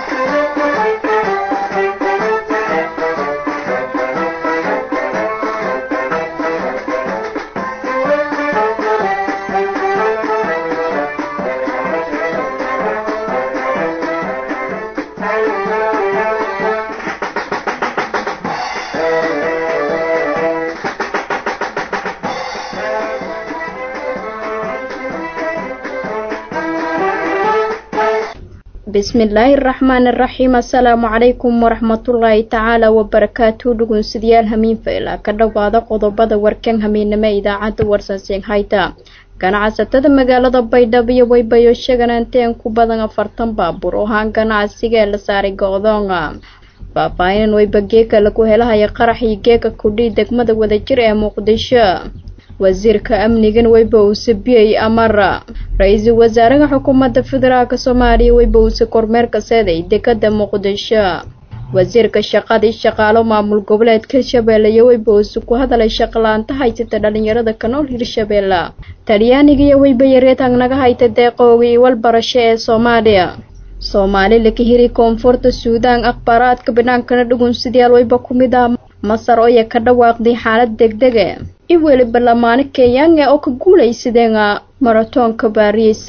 بسم الله الرحمن الرحيم السلام عليكم ورحمة الله تعالى وبركاته دقون سديال همين فإلا كدوبادا قضبادا وركن همين نما إذاعة ورساسين هايتا ganacsatada magaalada Baydhabo iyo Waybayo sheegananteen ku badan 40 baabuur oo haan ganacsiga la saaray go'doonga faafaahin Waybageeka lagu helayo qaraxii geeka ku dhig degmada wadajir ee Muqdisho wasiirka amnigan Wayba uu sabiyay amara ra'iisul wasaaraha xukuumadda federaalka Soomaaliya Wayba uu kormeerka seeday dekedda Muqdisho wasiirka shaqada shaqaalo maamul goboleedka Hirshabelle iyo Wayba uu ku hadalay shaqalaanta haysata dhalinyarada ka nool Hirshabelle Talyaaniga iyo Wayba yareetan naga hayta deeqoogi wal barasho ee Soomaaliya ka hiri koonfurta Suudaan akhbaraadka banaanka dhugun sidii Wayba kumid ah Masar oo ka dhawaaqday xaalad degdeg ah iweli barlamaanka Kenya oo ka guuleysadeen maratoonka Paris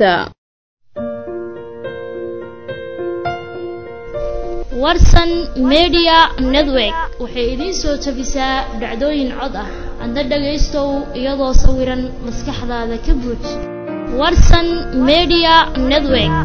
Warsan Media Network waxay idin soo tabisaa dhacdooyin cod ah anda dhageystow iyadoo sawiran maskaxdaada ka buux Warsan Media Network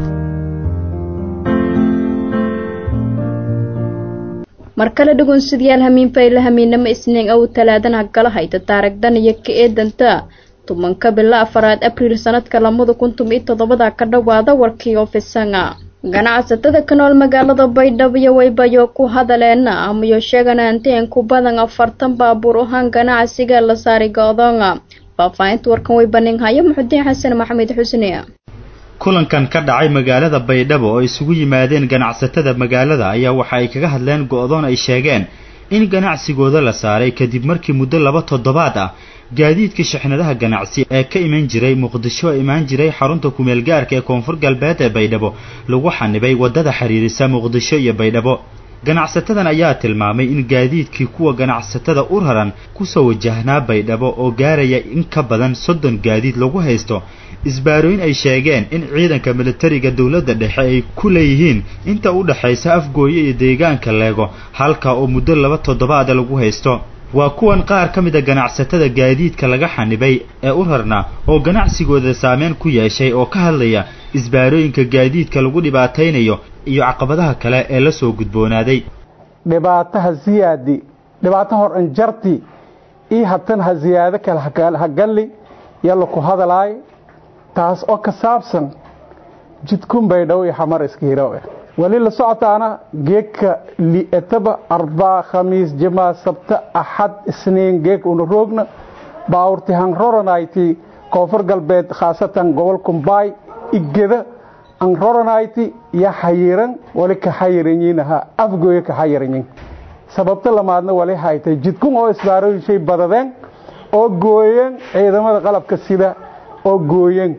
markale dhugun sidayaal hamiin fayla hamiinama isniin oo talaadana gala hayta taarigdan iyo ka eedanta tumanka bila 4 Abriil sanadka 2017 ka dhawaada warkii ofisanga ganacsatada ka nool magaalada Baydhabo iyo Waybayo ku hadaleen amayo sheegananteen ku badan 40 baabuur oo haan ganacsiga la saaray go'doonga faafaahinta warkan way banin hayo Muxudiin Xasan Maxamed Xusniya kulankan ka dhacay magaalada Baydhabo oo isugu yimaadeen ganacsatada magaalada ayaa waxa ay kaga hadleen go'doon ay sheegeen in ganacsigooda la saaray kadib markii muddo 2 toddobaad ah gaadiidka shixnadaha ganacsi ee ka iman jiray Muqdisho imaan jiray xarunta ku meel gaarka ee Koonfur Galbeed ee Baydhabo lagu xanibay wadada xiriirisa Muqdisho iyo Baydhabo ganacsatadan ayaa tilmaamay in gaadiidkii kuwa ganacsatada u raran ku soo wajahnaa Baydhabo oo gaaraya in ka badan 30 gaadiid lagu haysto isbaarooyin ay sheegeen in ciidanka militariga dawladda dhexe ay ku leeyihiin inta u dhaxaysa Afgooye iyo deegaanka Leego halka oo muddo 2 toddobaad lagu haysto waa kuwan qaar ka mid ah ganacsatada gaadiidka laga xanibay ee u rarna oo ganacsigooda saameyn ku yeeshay oo ka hadlaya isbaarooyinka gaadiidka lagu dhibaataynayo iyo caqabadaha kale ee la soo gudboonaaday dhibaataha dhibaato hor injarti iyo hatan ha ziyaado kala hagalli yalla ku hadalay taas oo ka saabsan jidkun Baydhabo iyo Xamar iskiiro wali la socotaana geeka li etaba 4 khamiis juma sabta ahad isniin geek uu roogna baawrti han roranayti Koonfur Galbeed khaasatan gobolka Bay igada an roranayti ya xayiran wali ka xayirinaha Afgooye ka xayirinin sababta lamaadna wali haytay jidkun oo isbaarooyin shay badadeen oo gooyeen ciidamada qalabka sida oo gooyeen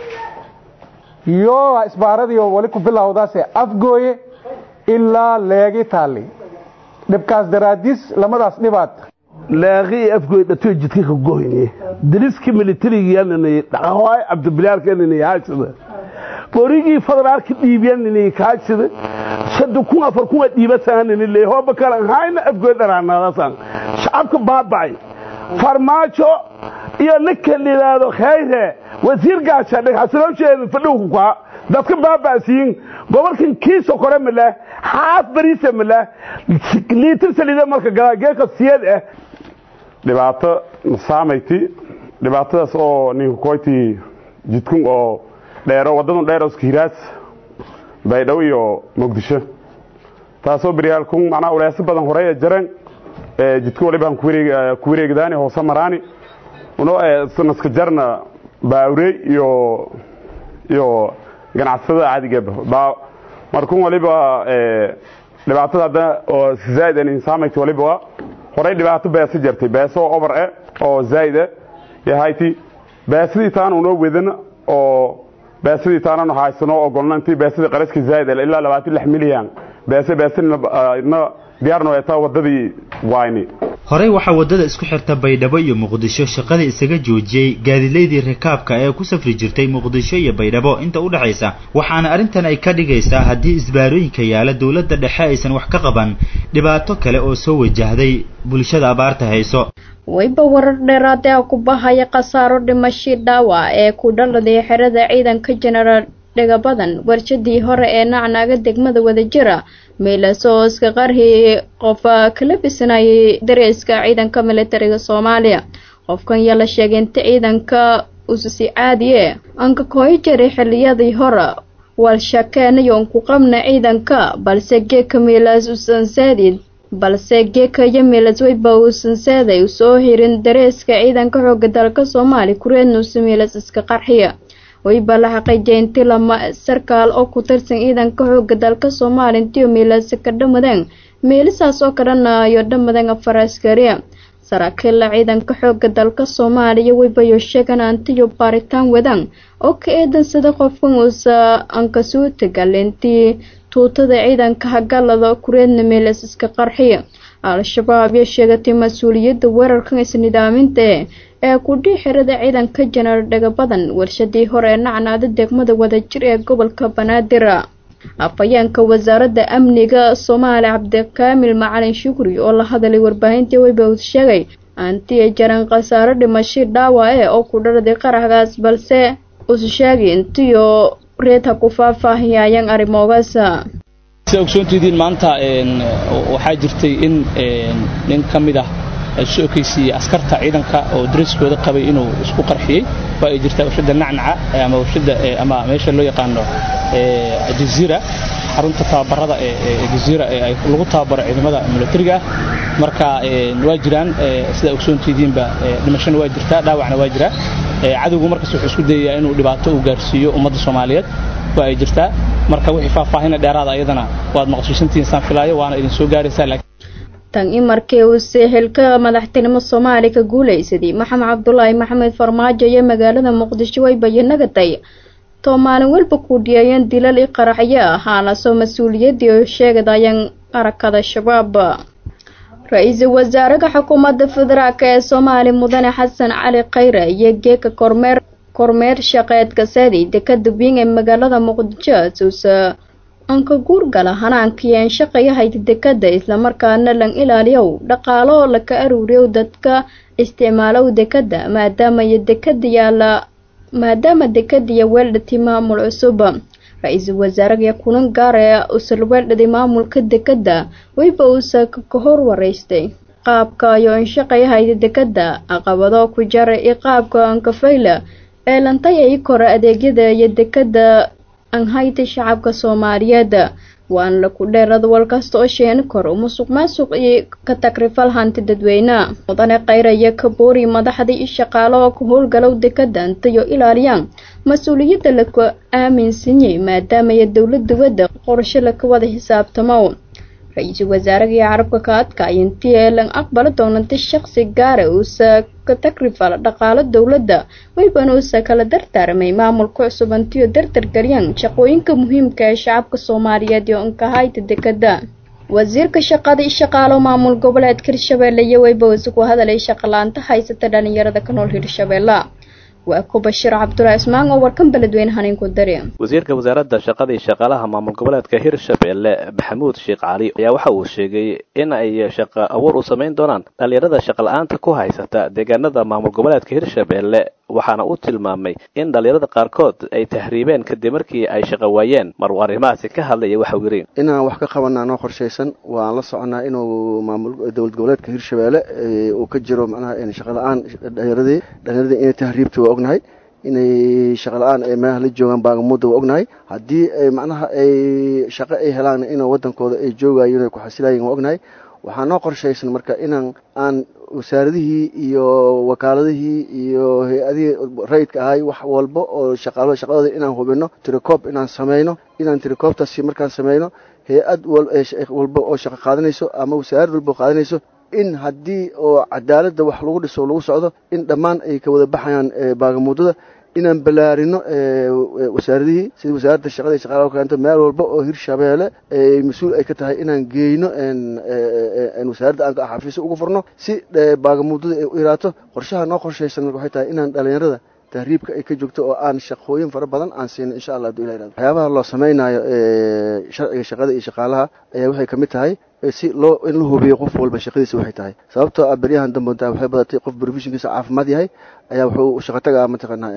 yoo isbaaradii wali ku bilowdaas Afgooye ilaa Leegi taali dibkaas daraadis lamadaas dhibaat Leegi Afgooye dadku jidka ka gooyeen diriska militariga yanay dhaqawaay Abdulbilaal keenay haasida borigi federaalka dhiibyanay kaasida sadku 4 ku dhiibataan leeyahay bakala hayna Afgooye daraanadasan shacabka baabay farmaajo iyo ninkalilaado khayre wasiir gaasha dhaxasoo jeedo fadhuku ka dadka baabaasiin gobolkan kiiso kore mala haaf bariisa mala liitir salida marka gaageeka siyad ah dhibaato saameyti dhibaatadaas oo ninku koyti jidkun oo dheero wadadan dheero iskiiraas Baydhabo iyo Muqdisho taasoo bariyaalkun macna uleys badan horeey jaran jidku wali baan ku wareegdaani hoos maraani uno sanaska jarna baawre iyo ganacsatada caadiga ah markuu waliba dhibaatada oo zaid in saameeyay waliba horay dhibaato beesa jirtay beeso over oo zaid yahayti beesidii taan uno wedan oo beesidii taan haysano ogolnaantii beesidii qaraski zaid ilaa 26 milyan beesina diyaarna ay taa wadadii waayni horey waxaa wadada isku xirta Baydhabo iyo Muqdisho shaqada isaga joojiyay gaadileydii rakaabka ee ku safri jirtay Muqdisho iyo Baydhabo inta u dhaxaysa waxaana arintan ay ka dhigaysaa hadii isbaarooyinka yaala dawladda dhexe aysan wax ka qaban dhibaato kale oo soo wajahday bulshada abaarta hayso wayba warar dheeraad ah ku bahaya qasaaro dhimasho dhaawac ee ku dhaladay xerada ciidanka General Dagabadan warshadii hore ee nacnaaga degmada Wadajira meelaasoo iska qarxi qof kala bisanay dareeska ciidanka militariga Soomaaliya qofkan yaa la sheegay in ciidanka uu si caadi ah anka kooy jiray xilliyadii hore wal shaqeynayeen ku qabna ciidanka balse geeka meelaas u sansaadid balse geeka yamilas way bawsansaday u soo hirin dareeska ciidanka xoogga dalka Soomaaliya kureednu meelaas iska qarxiya way balaha qajeynti lama sarkaal oo ku tirsan ciidanka xoogga dalka Soomaaliya intii meelaas ka dhamadeen meelasaas oo kadhanayo dhamadeen afar askari saraakiil ciidanka xoogga dalka Soomaaliya way bayo sheegan antiyo baaritaan wadaan oo ka eedan sida qofkan uu anka soo tagalentii tuutada ciidanka hagalada kureedna meelaas iska qarxiya al-shabaab ayaa sheegatay mas'uuliyadda weerarkan isnidaaminta ee ku dhixirada ciidanka General Dagabadan warshadii hore ee nacnaada degmada Wadajir ee gobolka Banaadir afayeenka wasaaradda amniga Soomaaliya Cabdikaamil Macalin Shukri oo la hadlay warbaahinta wayba uu sheegay antii jaran qasaaro dhimasho dhaawac oo ku dhaladay qaraxgaas balse uu sheegay intii reeta ku faahfaahiyaan arrimoogaas sida ogsoontidiin maanta waxaa jirtay in nin kamid ah soo kaysiyay askarta ciidanka oo dariskooda qabay inuu isku qarxiyay waa ay jirtaa warshada nacnaca ama warshada ama meesha loo yaqaano Jazeera xarunta tababarada ee Jazeera ay lagu tababaro ciidamada militariga marka waa jiraan sida ogsoontidiinba dhimashana waa jirtaa dhaawacna waa jira cadawgu markaas wuxuu isku dayayaa inuu dhibaato u gaarsiiyo ummadda Soomaaliyeed waa ay jirtaa marka wixii faahfaahin dheeraad ayadana waad maqashiisantiin san filaayo waana idin soo gaaraysaa tan imarkii uu seexilka madaxtinimo Soomaaliya ka guuleysaday Maxamed Cabdullaahi Maxamed Farmaajo ee magaalada Muqdisho way bayanagaday Soomaaliya walba ku dhiyeen dilal qaraxyo ahaana soo mas'uuliyadii oo sheegayaan arakada shabaab Ra'iisul Wasaaraha Xukuumadda Federaalka ee Soomaaliya Mudane Xasan Cali Khayre iyo geeka kormeer shaqeedka saadida ka dubin ee magaalada Muqdisho anka guurgala hanaankiyan shaqayahay dekada isla markaana lan ilaaliyo dhaqaalo la ka aruuriyo dadka isticmaalo dekada maadaama dekada weeldati maamul cusub ra'iisul wasaaraha kulan gaar ah oo weeldadi maamulka dekada wayba uu ka hor wareystay qaabka iyo shaqayahay dekada aqabado ku jaray qaabka anka fayla ee lantay ay kor adeegyada iyo dekada an hay'adda shacabka Soomaaliyeed waan la ku dheerad walkasta oo sheen kor musuqmaasuq iyo ka takrifal hanti dadweynaha Mudane Khayre iyo kaboori madaxda iyo shaqaalaha oo ku howlgalow dekada iyo ilaaliyaan mas'uuliyadda la ku aaminsan yahay maadaama ay dawladdu wada qorshe la ka wada xisaabtamo ra'iisul wasaaraha carabka ka adkaayay intii lan aqbal doonanta shakhsi gaar ah oo ka takrifal dhaqaale dawladda wayban oo kala dardaarmay maamulka cusub intii dartar galiyaan shaqooyinka muhiimka ah ee shacabka Soomaaliyeed oo ka hay'adda dekada wasiirka shaqada iyo shaqaalaha maamul goboleedka Hirshabelle iyo wayba ku hadalay shaqalaanta haysata dhalinyarada ka nool Hirshabelle وأكو بشير عبد الله اسمان أو وركم بلدوين هنين كودري وزيرك وزارة شقادي شقالها مع مقبلات كهيرشابيل محمود شيخ علي يا وحو الشيقي إن أي شقا أور أسمين دونان اللي رضا شقال آنتا كو هايستا ديقاندا مع مقبلات كهيرشابيل waxaana uu tilmaamay in dhalinyarada qaarkood ay tahriibeen kadib markii ay shaqawaayeen marwarimaasi ka hadlaya waxa weereen inaan wax ka qabanano qorsheysan waan la soconaa inuu maamul dawlad goboleedka Hirshabelle uu ka jiro macnaha in shaqo la'aan dhalinyarada inay tahriibto waa ognahay inay shaqo la'aan ay meelaha la joogaan baagamudo waa ognahay hadii ay macnaha ay shaqo ay helaan in wadankooda ay joogayeen ay ku xasilayeen waa ognahay waxaan noo qorsheysan marka inaan wasaaradihii iyo wakaaladihii iyo hay'adihii rayidka ahay wax walba oo shaqadooda inaan hubino tirikoob inaan sameeyno inaan tirikoobtaasi markaan sameeyno hay'ad walba oo shaqo qaadanayso ama wasaarad walba qaadanayso in haddii oo cadaaladda wax lagu dhiso lagu socdo in dhammaan ay ka wada baxayaan baagamudada inaan balaarino wasaaradihii sida wasaaradda shaqada iyo shaqaalaha keento meel walba oo Hirshabeelle ay mas'uul ay ka tahay inaan geeyno wasaaradda aan xafiis ugu furno si baagamuudada ay u iraato qorshaha noo qorshaysan waxay tahay inaan dhalinyarada tahriibka ay ka joogto oo aan shaqooyin fara badan aan siin insha Allah haduu ilaahay waxyaabaha loo sameeynaayo sharciga shaqada iyo shaqaalaha ayaa waxay kamid tahay si loo in la hubiyo qof walba shaqadiisa waxay tahay sababtoo ah bariyahan dambe waxay badatay qof provisionkiisa caafimaad yahay ayaa wuxuu shaqo tagaa mataqaana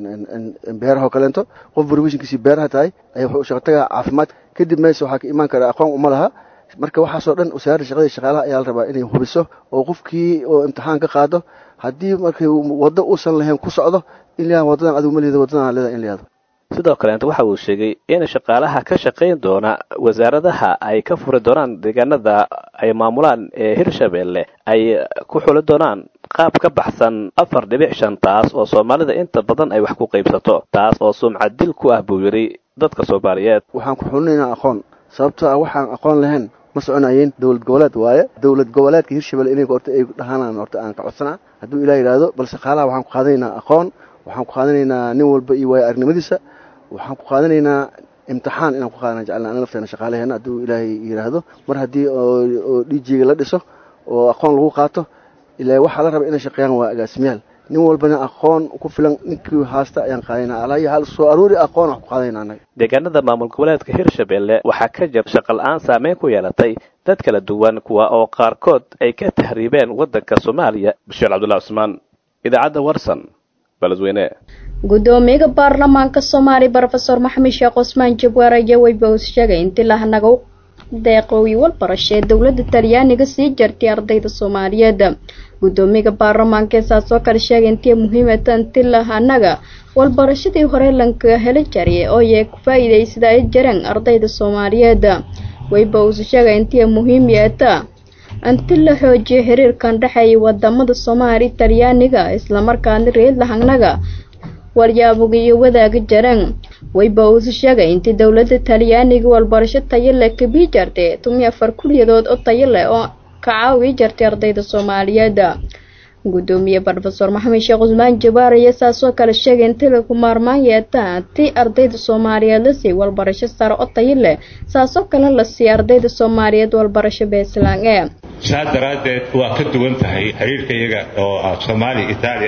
beeraha kaleento qof provisionkiisa beeraha tahay ayaa wuxuu shaqo tagaa caafimaad kadib meesha waxa ka iman kara aqoon uma laha marka waxa soo dhan wasaaradda shaqada iyo shaqaalaha ayaa la rabaa inay hubiso oo qofkii oo imtixaan ka qaado haddii markay wado uusan lahayn ku socdo ilaa wadadan adigu maleedo wadadan leedahay in la yado sidoo kale waxa uu sheegay in shaqaalaha ka shaqeyn doona wasaaradaha ay ka furi doonaan deegaanada ay maamulaan ee Hirshabeelle ay ku xuli doonaan qaab ka baxsan 4.5 taas oo Soomaalida inta badan ay wax ku qaybsato taas oo sumcad dil ku ah buu yiri dadka Soomaaliyeed waxaan ku xulinaynaa aqoon sababtoo ah waxaan aqoon lahayn ma soconayeen dawlad goboleed waaye dawlad goboleedka Hirshabeelle inay horta ay dhahanaan horta aan ka codsanaa haduu ilaahay yiraahdo bal shaqaalaha waxaan ku qaadanaynaa aqoon waxaan ku qaadanaynaa nin walba iyo way aragnimadiisa waxaan ku qaadanaynaa imtixaan inaan ku qaadana jeclana anaga nafteena shaqaalaheena haduu ilaahay yiraahdo mar hadii oo dhijiga la dhiso oo aqoon lagu qaato ilaa waxa la raba inay shaqeeyaan waa agaasimiyaal nin walbana aqoon ku filan ninkii haasta ayaan qaadayna alaa hal soo aruuri aqoon wax ku qaadayna anaga deegaanada maamul goboleedka Hirshabeelle waxa ka jira shaqo la'aan saameyn ku yeelatay dad kala duwan kuwa oo qaarkood ay ka tahriibeen wadanka Soomaaliya Bashir Cabdullaahi Usmaan idaacadda Warsan baladweyne gudoomiyaha baarlamaanka Soomaaliya Professor Maxamed Sheekh Usmaan Jabwaare ayaa wayba sheegay in tilahanaga deeqooyi walbarasho dawladda Talyaaniga sii jartay ardayda Soomaaliyeed gudoomiyaha baarlamaanka saasoo kale sheegay in muhiimatan tilahanaga walbarashadii hore lanka heli jiray oo ay ku faa'iideysada ay jiraan ardayda Soomaaliyeed wayba uu sheegay in muhiimiyada anti la xoojiyo xiriirkan dhaxay wadamada Soomaaliya Talyaaniga isla markaana reed lahanaga waryaaboogiyo wadaaga jiraan wayba uu sheegay in dawladda Talyaaniga walbarasho tayo leh ka bijartay 14 kulliyadood oo tayo leh oo ka caawi jirtay ardayda Soomaaliyeed gudoomiyaha Professor Maxamed Sheekh Usmaan Jabwaare ayaa saasoo kale sheegay in lagu maarmaanayay ardayda Soomaaliyeed si walbarasho sare oo tayo leh saasoo kale la si ardayda Soomaaliyeed walbarasho beeslaan ee saadaradeed waa ka duwan tahay xiriirka iyaga oo Soomaaliya Italy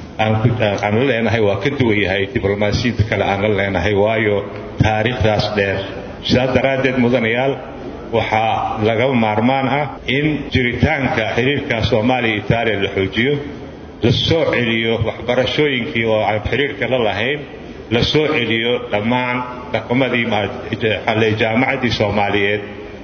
aan leenahay waa ka duwan yahay diblomaasiyada kale aan leenahay waayo taariikhdaas dheer saadaradeed mudanayaal waxaa laga maarmaan ah in jiritaanka xiriirka Soomaaliya Italy la xoojiyo la soo celiyo waxbarashooyinkii oo aan xiriirka la lahayn la soo celiyo dhammaan dhaqamadii jaamacadii Soomaaliyeed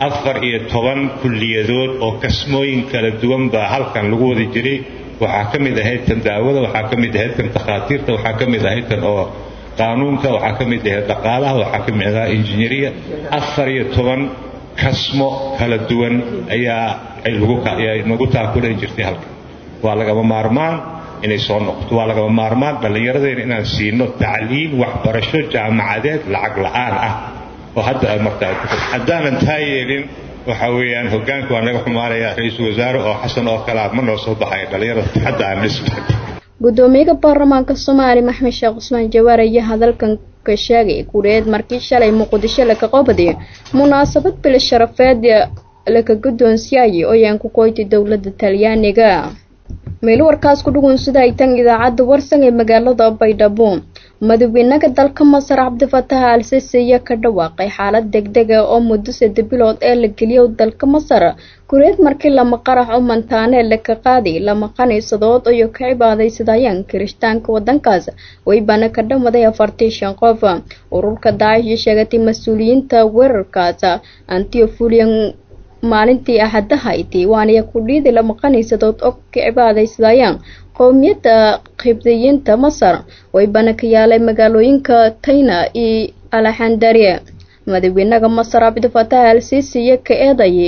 14 kulliyadood oo kasmooyin kala duwan baa halkan lagu wada jiray waxaa ka mid ahayd tan daawada waxaa ka mid ahayd tan takhaatiirta waxaa ka mid ahayd tan oo qaanuunka waxaa ka mid ahayd dhaqaalaha waxaa ka mid ahayd injineeriya 14 kasmo kala duwan ayaa nagu taakulan jirtay halkan waa lagama maarmaan inay soo noqoto waa lagama maarmaan dhallinyaradeenna inaan siino tacliin waxbarasho jaamacadeed lacag la'aan ah oo hadda markaa haddaanan taa yeelin waxa weeyaan hoggaanku waa naga xumaanaya ra'iisul wasaare oo xasan oo kala ma noo soo baxay dhalinyarada hadda aan dhisnay gudoomiyaha baarlamaanka Soomaaliya Maxamed Sheekh Usmaan Jabwaare ayaa hadalkan ka sheegay kureed markii shalay Muqdisho la ka qabday munaasabad bil sharafeed la ka gudoonsiyay oo yaan ku qoytay dawladda Talyaaniga meel warkaas ku dhugun sida ay tan idaacadda Warsan ee magaalada Baydhabo madaxweynaha dalka Masar Cabdi Fattah al-Sisi ayaa ka dhawaaqay xaalad degdeg ah oo muddo 3 bilood ee la geliyay dalka Masar kureed markii lama qarax oo mantaane la ka qaaday lama qaniisadood oo ka cibaadaysadayaan Kirishtaanka wadankaas way bana ka dhamaday 45 qof ururka Daesh sheegatay mas'uuliyiinta weerarkaas Antiofulian maalintii Axadaha waana ku dhiiday lama qaniisadood oo ka cibaadaysadayaan qowmiyadda qibdiyiinta Masar way bana ka yaalay magaalooyinka Tayna iyo Alexandria madaxweynaha Masar Cabdi Fattah al-Sisi ka eeday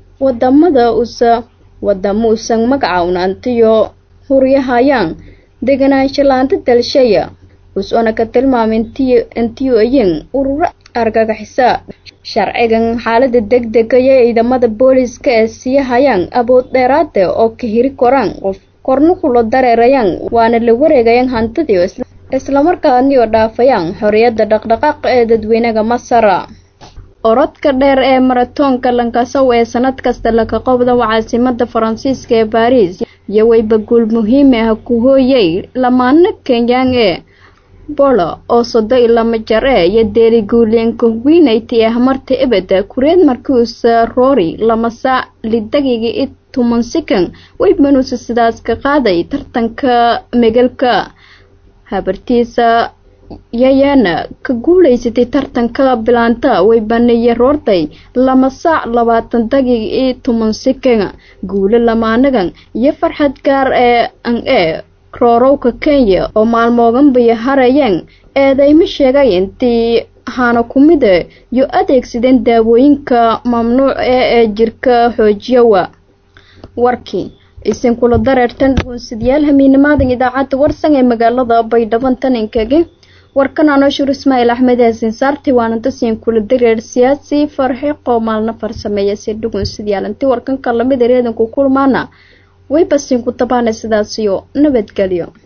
wadamo usan magacaawna antiyo huriyahayaan deganaansho laanta dalshaya usoo ka tilmaamay intii ayin urur argagaxisa sharcigan xaalada degdega ee ciidamada booliska ee siiyahayaan abood dheeraad oo ka hiri koraan qof korna kula dareerayaan waana la wareegayaan hantidii islamarkaana oo dhaafayaan xorriyadda dhaqdhaqaaq ee dadweynaha Masar. Orodka dheer ee maratoonka Lankasow ee sanad kasta laga qabto caasimadda Faransiiska ee Paris iyo wayba guul muhiim ah ku hooyay lamaana Kenyan ee Bolo oo 32 jeer iyo deeri guulenka wiinaytay marti ebada kureed markuu Rory lamasa lidagiga 10 second way manuusa sidaas ka qaaday tartanka megalka habartiisa yayana ka guuleysatay tartanka bilaanta way banay roortay lama saac 20 daqiiqo iyo 10 second guule lamaanagan iyo farxad gaar ee Krorowka Kenya oo maalmoodan bay harayeen eedayma sheegay intii hana kumida iyo adeegsadeen daawooyinka mamnuuc ee jirka xoojiyawa warkii isin kula dareertan dhuunsidayaal hamiinimaadan idaacadda warsan ee magaalada Baydhabo taninkaga warkan Anoshur Ismail Ahmed Hasan Sarti waana dadsiin kula dareer siyaasi farxi qoomalna farsameeyay si dhuunsidayaal intii warkan kala mid reedan ku kulmaana way basin ku tabaana sidaas iyo nabadgelyo.